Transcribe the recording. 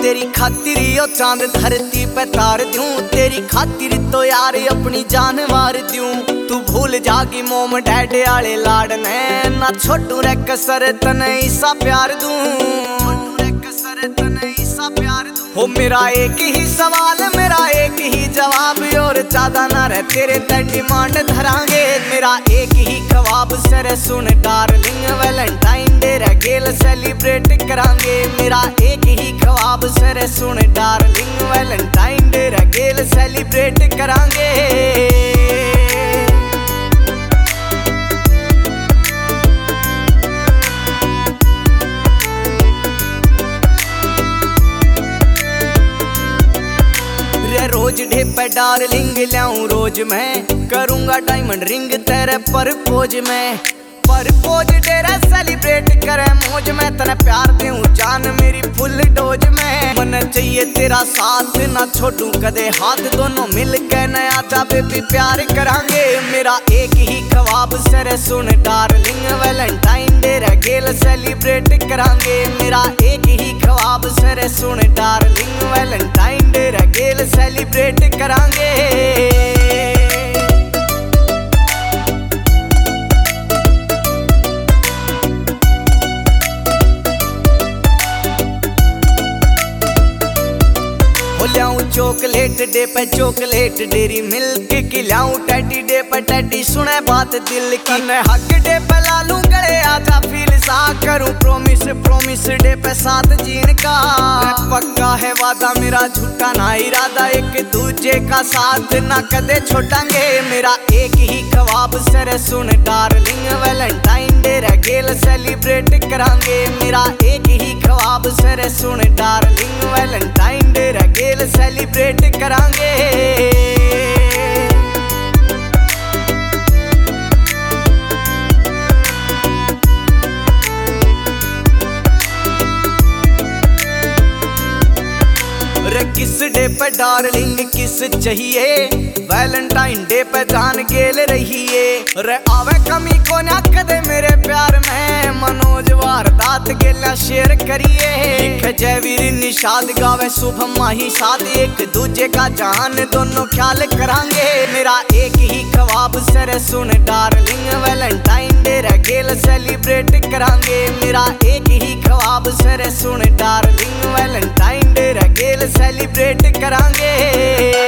तेरी खातिर यो चांद धरती पे तार दूं, तेरी खातिर तो यार अपनी जान मार दूं। तू भूल जागी मोम डैडे आले लाड ने, ना छोटू रे कसर तने ईसा प्यार दूं, हो मेरा एक ही सवाल मेरा एक ही जवाब, और ज्यादा ना रह तेरे ते डिमांड धरांगे। मेरा एक ही ख्वाब सर सुन डार्लिंग, वैलेंटाइन डे रे गेल सेलिब्रेट करांगे। मेरा एक ही ख्वाब सर सुन डार्लिंग, वैलेंटाइन डे रे गेल सेलिब्रेट करांगे। रोज डे पे डार्लिंग लाऊं रोज मैं, करूंगा डायमंड रिंग तेरे परपोज में। परपोज तेरा सेलिब्रेट करे मौज में, तने प्यार दूं जान मेरी फुल डोज में। मन चाहिए तेरा साथ ना छोड़ूं कदे हाथ, दोनों मिल के नया जा बेबी प्यार करांगे। मेरा एक ही ख्वाब सर सुन डार्लिंग, वैलेंटाइन डे रे गेल सेलिब्रेट करांगे। मेरा एक ही ख्वाब सर सुन डार्लिंग, वैलेंटाइन डे रे गेल सेलिब्रेट करांगे। लियाऊं चॉकलेट डे पे चॉकलेट, डेरी मिल्क खिलाऊं टेडी डे पे टेडी, सुने बात दिल की। मैं हक डे पे ला लूं गले आजा फील सा, करूं प्रॉमिस प्रॉमिस डे पे साथ जीने का। पक्का है वादा मेरा झूठा ना इरादा, एक दूजे का साथ ना कदे छोड़ांगे। मेरा एक ही ख्वाब सर सुन डार्लिंग, वैलेंटाइन डे रे गेल सेलिब्रेट करांगे। मेरा एक ही ख्वाब सर सुन डार्लिंग, वैलेंटाइन डे रे गेल सेलिब्रेट करांगे। किस डे पे डार्लिंग किस चाहिए, वैलेंटाइन डे पे जान गेल रहिए। रे आवे कमी को ना कदे मेरे प्यार में, मनोज वारदात गेला शेयर करिए। लिख जयवीर निषाद गावे शुभम माही साथ, एक दूजे का जान दोनों ख्याल करांगे। मेरा एक ही ख्वाब सर सुन डार्लिंग, वैलेंटाइन डे रे गेल सेलिब्रेट करांगे। मेरा एक ही ख्वाब सर सुन डार्लिंग, वैलेंटाइन डे रे गेल सेलिब्रेट करांगे।